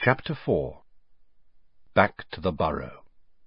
Chapter 4. Back to the Burrow.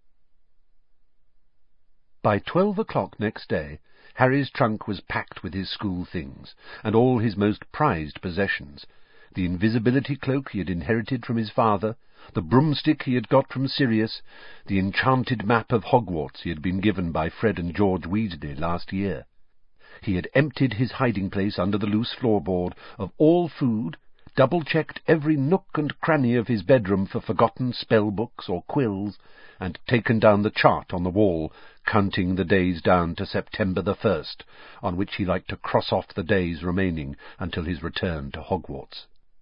By 12 o'clock next day, Harry's trunk was packed with his school things, and all his most prized possessions: the invisibility cloak he had inherited from his father, the broomstick he had got from Sirius, the enchanted map of Hogwarts he had been given by Fred and George Weasley last year. He had emptied his hiding-place under the loose floorboard of all food, double-checked every nook and cranny of his bedroom for forgotten spell-books or quills, and taken down the chart on the wall, counting the days down to September the 1st, on which he liked to cross off the days remaining until his return to Hogwarts.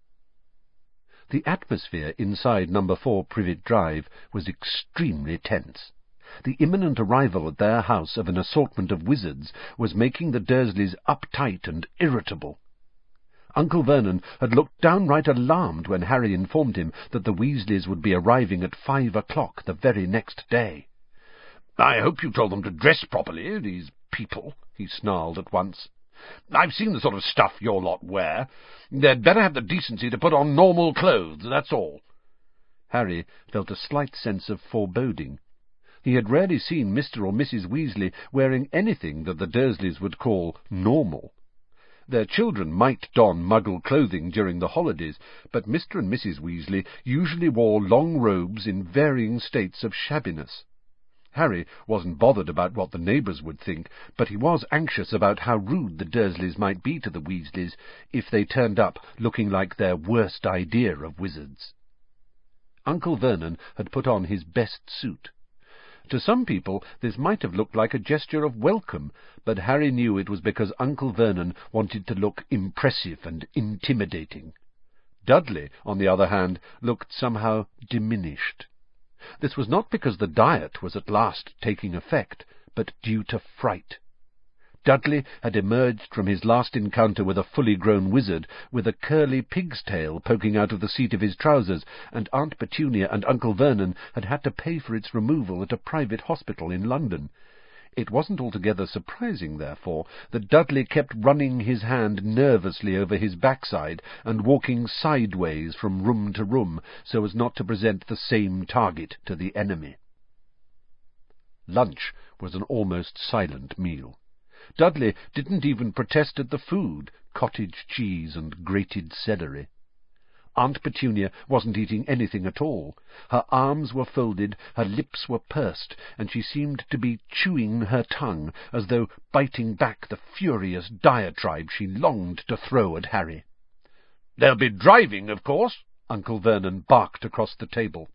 The atmosphere inside No. 4 Privet Drive was extremely tense. The imminent arrival at their house of an assortment of wizards was making the Dursleys uptight and irritable. Uncle Vernon had looked downright alarmed when Harry informed him that the Weasleys would be arriving at 5 o'clock the very next day. "I hope you told them to dress properly, these people," he snarled at once. "I've seen the sort of stuff your lot wear. They'd better have the decency to put on normal clothes, that's all." Harry felt a slight sense of foreboding. He had rarely seen Mr. or Mrs. Weasley wearing anything that the Dursleys would call normal. Their children might don Muggle clothing during the holidays, but Mr. and Mrs. Weasley usually wore long robes in varying states of shabbiness. Harry wasn't bothered about what the neighbours would think, but he was anxious about how rude the Dursleys might be to the Weasleys if they turned up looking like their worst idea of wizards. Uncle Vernon had put on his best suit. To some people this might have looked like a gesture of welcome, but Harry knew it was because Uncle Vernon wanted to look impressive and intimidating. Dudley, on the other hand, looked somehow diminished. This was not because the diet was at last taking effect, but due to fright. Dudley had emerged from his last encounter with a fully grown wizard with a curly pig's tail poking out of the seat of his trousers, and Aunt Petunia and Uncle Vernon had had to pay for its removal at a private hospital in London. It wasn't altogether surprising, therefore, that Dudley kept running his hand nervously over his backside and walking sideways from room to room so as not to present the same target to the enemy. Lunch was an almost silent meal. Dudley didn't even protest at the food, cottage cheese and grated celery. Aunt Petunia wasn't eating anything at all. Her arms were folded, her lips were pursed, and she seemed to be chewing her tongue, as though biting back the furious diatribe she longed to throw at Harry. "They'll be driving, of course," Uncle Vernon barked across the table.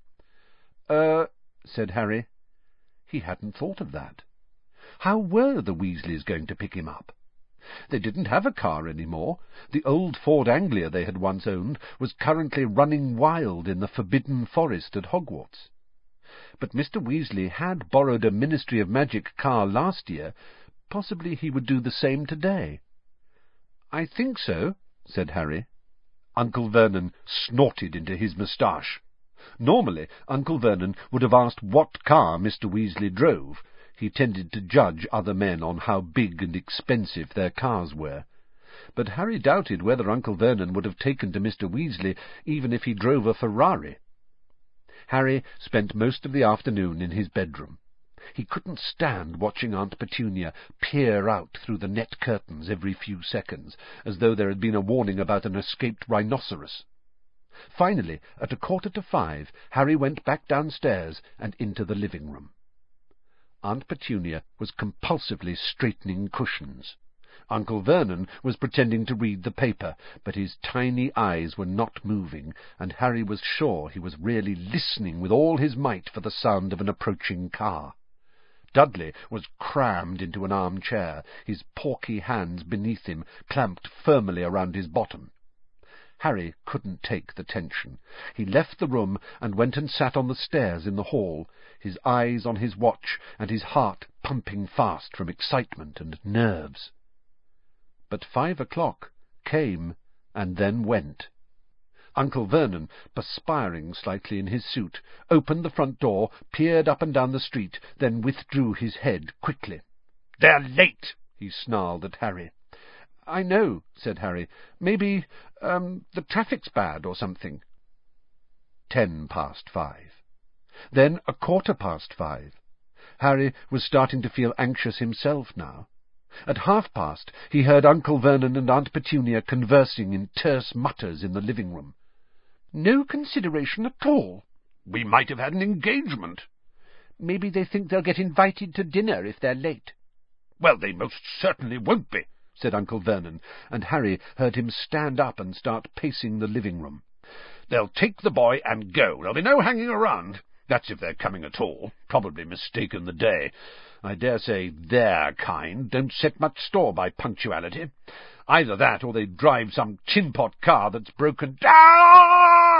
Said Harry. He hadn't thought of that. How were the Weasleys going to pick him up? They didn't have a car any more. The old Ford Anglia they had once owned was currently running wild in the Forbidden Forest at Hogwarts. But Mr. Weasley had borrowed a Ministry of Magic car last year. Possibly he would do the same today. "I think so," said Harry. Uncle Vernon snorted into his moustache. Normally, Uncle Vernon would have asked what car Mr. Weasley drove. He tended to judge other men on how big and expensive their cars were. But Harry doubted whether Uncle Vernon would have taken to Mr. Weasley even if he drove a Ferrari. Harry spent most of the afternoon in his bedroom. He couldn't stand watching Aunt Petunia peer out through the net curtains every few seconds, as though there had been a warning about an escaped rhinoceros. Finally, at 5:15, Harry went back downstairs and into the living-room. Aunt Petunia was compulsively straightening cushions. Uncle Vernon was pretending to read the paper, but his tiny eyes were not moving, and Harry was sure he was really listening with all his might for the sound of an approaching car. Dudley was crammed into an armchair, his porky hands beneath him, clamped firmly around his bottom. Harry couldn't take the tension. He left the room and went and sat on the stairs in the hall, his eyes on his watch and his heart pumping fast from excitement and nerves. But 5 o'clock came and then went. Uncle Vernon, perspiring slightly in his suit, opened the front door, peered up and down the street, then withdrew his head quickly. "They're late," he snarled at Harry. "I know," said Harry. "Maybe, the traffic's bad or something." 5:10. Then 5:15. Harry was starting to feel anxious himself now. At 5:30 he heard Uncle Vernon and Aunt Petunia conversing in terse mutters in the living-room. "No consideration at all." "We might have had an engagement." "Maybe they think they'll get invited to dinner if they're late." "Well, they most certainly won't be," said Uncle Vernon, and Harry heard him stand up and start pacing the living-room. "They'll take the boy and go. There'll be no hanging around. That's if they're coming at all. Probably mistaken the day. I dare say their kind don't set much store by punctuality. Either that, or they drive some tin-pot car that's broken down."